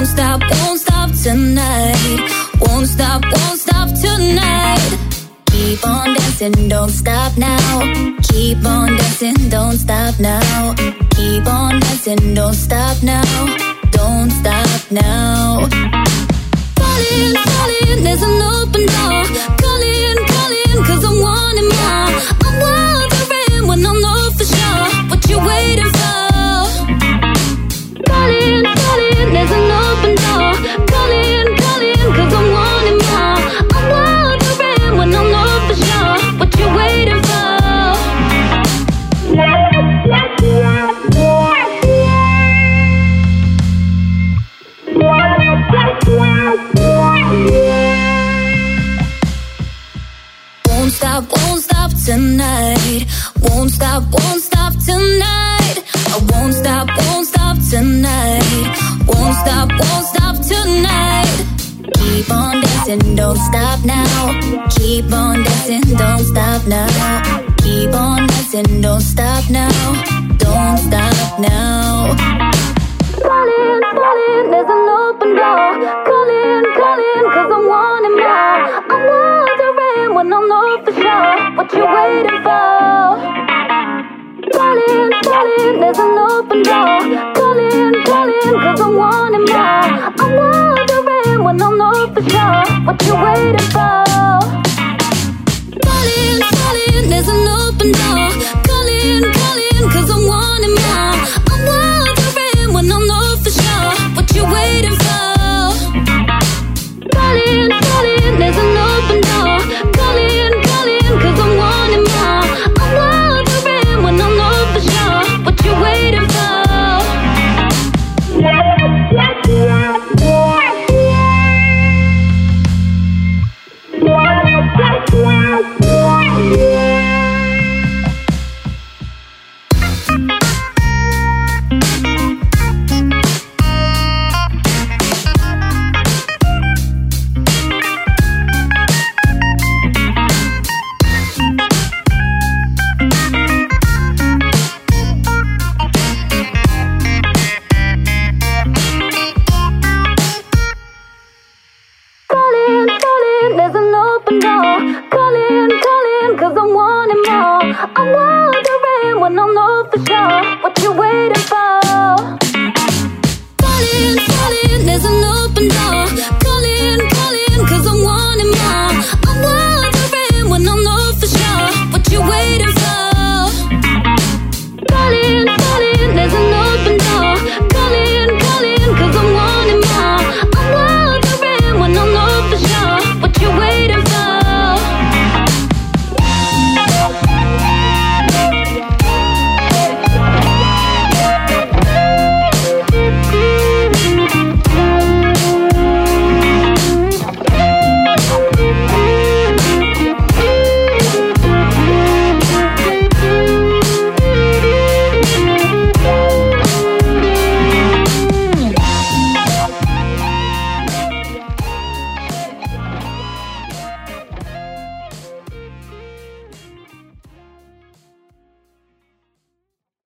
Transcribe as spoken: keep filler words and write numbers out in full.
stop, won't stop tonight. Won't stop, won't stop tonight. Keep on dancing, don't stop now. Keep on dancing, don't stop now. Keep on dancing, don't stop now. Don't stop now. Calling, calling, there's an open door. Calling, calling, cause I'm wanting more. I'm wondering when I'll know for sure what you're waiting for. Calling, calling, there's an open door. Calling, calling, cause I'm wanting more. I'm wondering when I'll know for sure what you're waiting for. Won't stop, won't stop tonight. Won't stop, won't stop tonight. I won't stop, won't stop tonight. Won't stop, won't stop tonight. Keep on dancing, don't stop now. Keep on dancing, don't stop now. Keep on dancing, don't stop now. Don't stop now. Calling, calling, there's an open door. Calling, calling, cause I'm wanting more. I'm wondering when I'll know for sure what you're waiting for. Calling, calling, there's an open door. Calling, calling, cause I'm wanting more. I'm wondering when I'll know for sure what you're waiting for. Calling, calling, there's an open door. Calling, calling, cause I'm wanting more. I'm wondering when I'll know for sure what you're waiting for. Calling, calling, there's an open door. Calling, calling, cause I'm wanting more. I'm wondering when I'll know for sure what you're waiting for. I'm wondering when I'll know for sure what you're waiting for. Calling, calling, there's a no